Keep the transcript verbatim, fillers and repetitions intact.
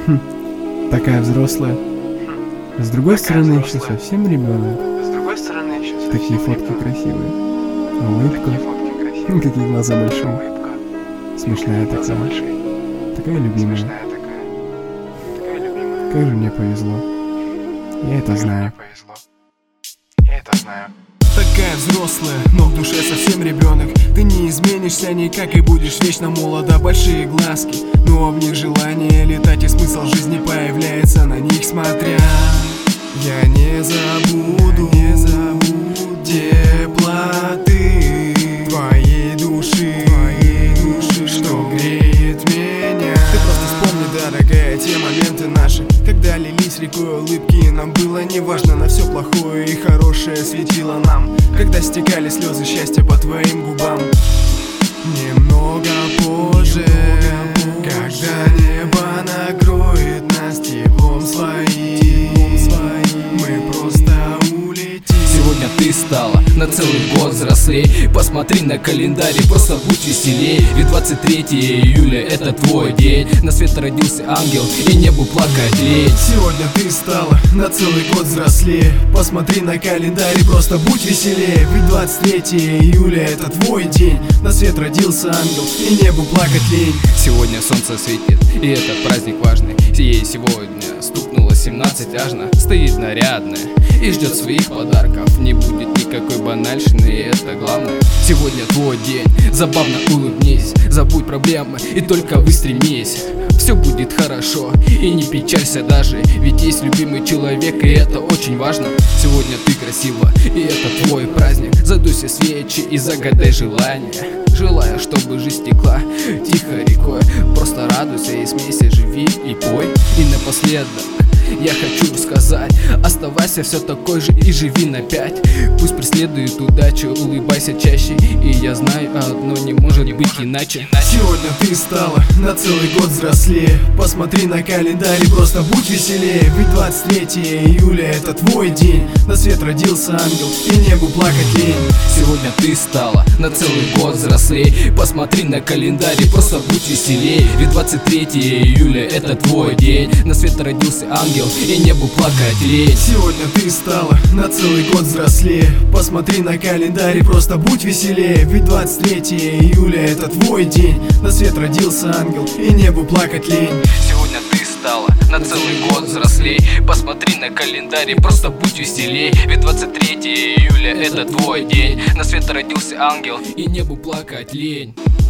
Хм, такая взрослая. С другой стороны, еще совсем ребенок. С другой стороны, еще совсем Такие фотки ребенок. красивые. Улыбка. Такие фотки красивые. М, Какие глаза большие. Улыбка. Смешная Глаза такая. большие. Такая любимая. Смешная такая. Такая любимая. Как же мне повезло. Я это Как же знаю. мне повезло. Я это знаю. Такая взрослая, но в душе совсем ребенок. Ты не изменишься никак и будешь вечно молода. Большие глазки, но в них желание летать, и смысл жизни появляется на них смотря. Я не забуду, не забуду теплоты твоей души, твоей души, что греет меня. Ты просто вспомни, дорогая, те моменты наши, когда лились рекой улыбки, и нам было неважно, на все плохое и хорошее светило нам, когда стекали слезы счастья по твоим губам. Немного позже, когда небо накроет нас теплом своим, мы просто улетим. Сегодня ты стала на целый год взрослей. Посмотри на календарь и просто будь веселей. Ведь двадцать третьего июля это твой день. На свет родился ангел и небу плакать лень. Сегодня ты стала на целый год взрослее. Посмотри на календарь и просто будь веселее. Ведь двадцать третьего июля это твой день. На свет родился ангел и небу плакать лень. Сегодня солнце светит, и этот праздник важный. Ей сегодня стукнуло семнадцать, ажно стоит нарядная и ждет своих подарков. Не будет никакой банальщины, и это главное. Сегодня твой день, забавно улыбнись. Забудь проблемы и только выстремись. Все будет хорошо, и не печалься даже, ведь есть любимый человек, и это очень важно. Сегодня ты красива, и это твой праздник. Задуйся свечи и загадай желание. Желаю, чтобы жизнь текла тихо рекой. Просто радуйся и смейся, живи и пой. И напоследок я хочу сказать: оставайся все такой же и живи на пять. Пусть преследует удачу, улыбайся чаще. И я знаю одно, не может быть иначе. Сегодня ты стала на целый год взрослее. Посмотри на календарь и просто будь веселее. Ведь двадцать третьего июля это твой день. На свет родился ангел и небу плакать лень. Сегодня ты стала на целый год взрослей. Посмотри на календарь и просто будь веселей. Ведь двадцать третьего июля это твой день. На свет родился ангел и небу плакать лень. Сегодня ты стала на целый год взрослее. Посмотри на календарь и просто будь веселее. Ведь двадцать третьего июля это твой день. На свет родился ангел и небу плакать лень. Сегодня ты стала на целый год взрослей. Посмотри на календарь и просто будь веселей. Ведь двадцать третьего июля это твой день. На свет родился ангел и небу плакать лень.